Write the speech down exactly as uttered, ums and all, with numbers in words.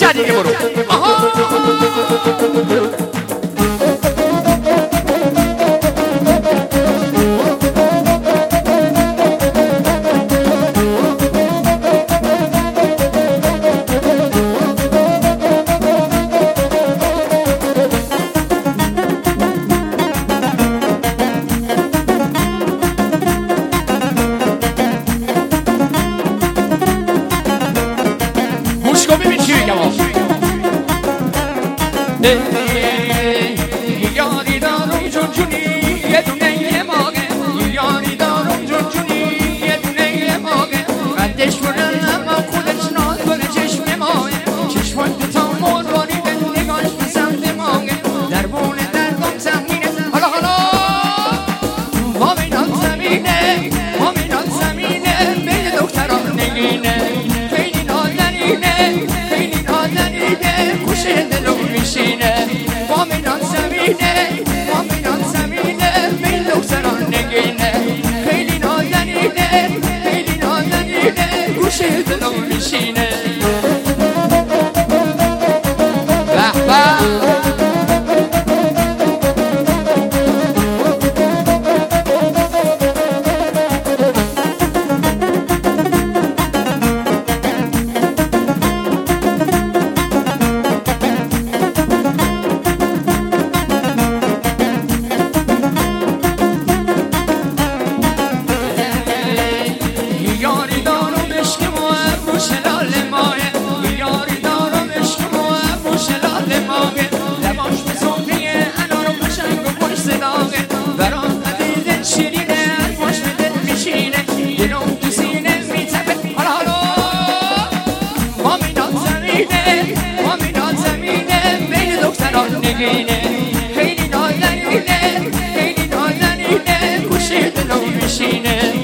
دیگه برو. آها یاری دارم جون جونی یه دونه ماگه یاری دارم جون جونی یه دونه ماگه قدش برن اما خودش ناز کنه چشم ماه چشمات تا مروانی به نگاش به سمت ماگه در بونه دردم زمینه حالا حالا مامینان زمینه مامینان زمینه بین دختران نگینه خیلی نازنینه خیلی نازنینه گوشه دلم میشینه مامینان زمینه مامینان زمینه بین دختران نگینه خیلی نازنینه خیلی نازنینه گوشه دلم میشینه به به خیلی نازنینه خیلی نازنینه گوشه دلم میشینه